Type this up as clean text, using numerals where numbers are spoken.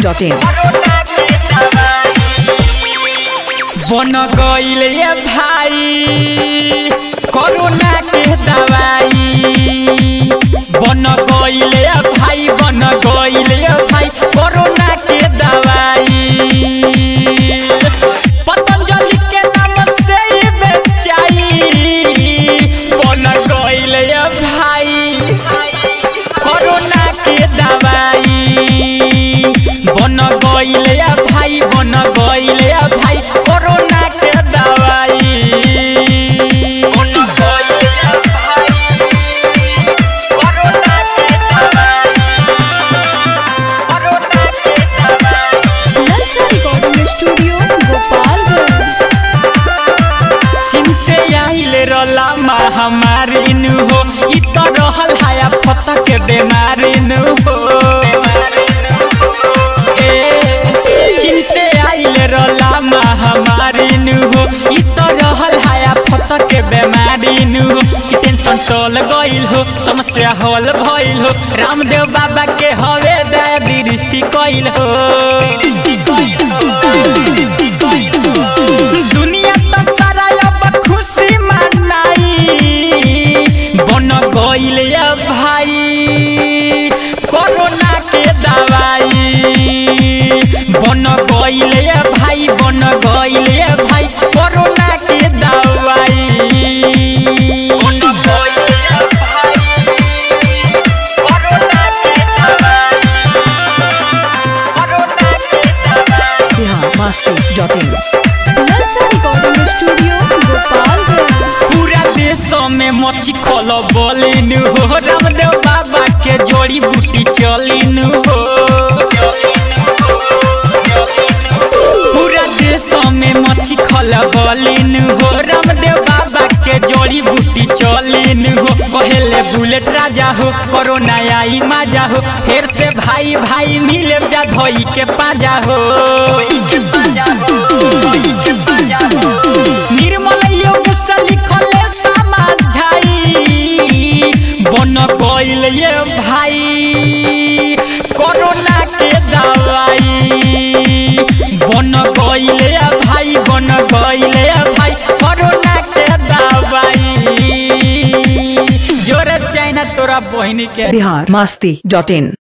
biharmasti.in बन गईल ये भाई कोरोना के दवाई बन गईल ये भाई बन गईल ये भाई कोरोना के दवाई पतंजलि के नाम से ही बेचाई बन गईल ये भाई कोरोना के दवाई बन गईल ये भाई बन गईल ये भाई कोरोना के दवाई बन गईल ये भाई कोरोना के दवाई ललचा रिकॉर्डिंग स्टूडियो गोपालगंज। चीन से आइल रला महामारी नु हो इ तो रहल हाया फत के बीमारी नु हो चीन से आइल रला महामारी नु हो इ तो रहल हाया फत के बीमारी नु हो कि टेंशन टल गइल हो समस्या हल भइल हो रामदेव बाबा के हवे दया दृष्टि कइल हो दुनिया तो सारा अब खुशी मनाई बन गइल ये भाई कोरोना के दवाई बन गइल ये भाई बन गइल ये भाई कोरोना के दवाई बन गइल ये भाई कोरोना के दवाई कोरोना के दवाई biharmasti.in ललचा रिकॉर्डिंग स्टूडियो गोपालगंज। पूरा देश में मच्छी खोल बोलिन हो रामदेव बाबा के जोड़ी बूटी चलिन हो पूरा देश में मच्छी खोल बोलिन हो रामदेव बाबा के जोड़ी बूटी चलिन हो कहेले बुलेट राजा हो कोरोना आई माजा हो फिर से भाई भाई मिले जा धोई के पाजा हो निर्मल योग से लिखले समझाई बन गइल ये भाई कोरोना के दवाई बन गइल ये भाई बन गइल ये भाई कोरोना के दवाई जोरे चाइना तोरा बहिनी के biharmasti.in